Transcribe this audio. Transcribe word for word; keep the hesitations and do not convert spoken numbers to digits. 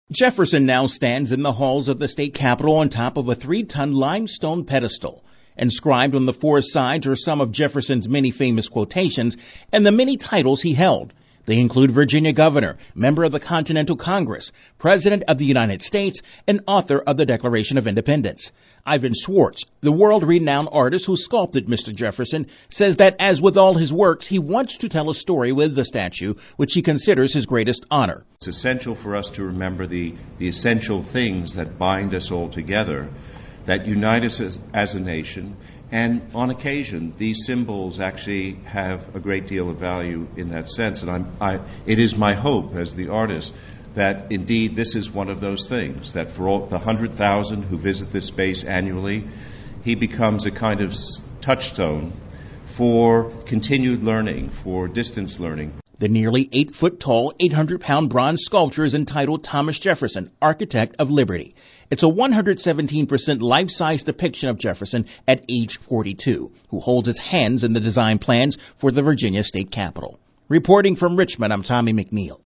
Jefferson now stands in the halls of the state capitol on top of a three-ton limestone pedestal. Inscribed on the four sides are some of Jefferson's many famous quotations and the many titles he held. They include Virginia governor, member of the Continental Congress, president of the United States, and author of the Declaration of Independence. Ivan Schwartz, the world-renowned artist who sculpted Mister Jefferson, says that as with all his works, he wants to tell a story with the statue, which he considers his greatest honor. It's essential for us to remember the, the essential things that bind us all together, that unite us as, as a nation, and on occasion, these symbols actually have a great deal of value in that sense. And I'm, I, it is my hope as the artist that indeed this is one of those things, that for all the one hundred thousand who visit this space annually, he becomes a kind of touchstone for continued learning, for distance learning. The nearly eight-foot-tall, eight hundred pound bronze sculpture is entitled Thomas Jefferson, Architect of Liberty. It's a one hundred seventeen percent life-size depiction of Jefferson at age forty-two, who holds his hands in the design plans for the Virginia State Capitol. Reporting from Richmond, I'm Tommy McNeil.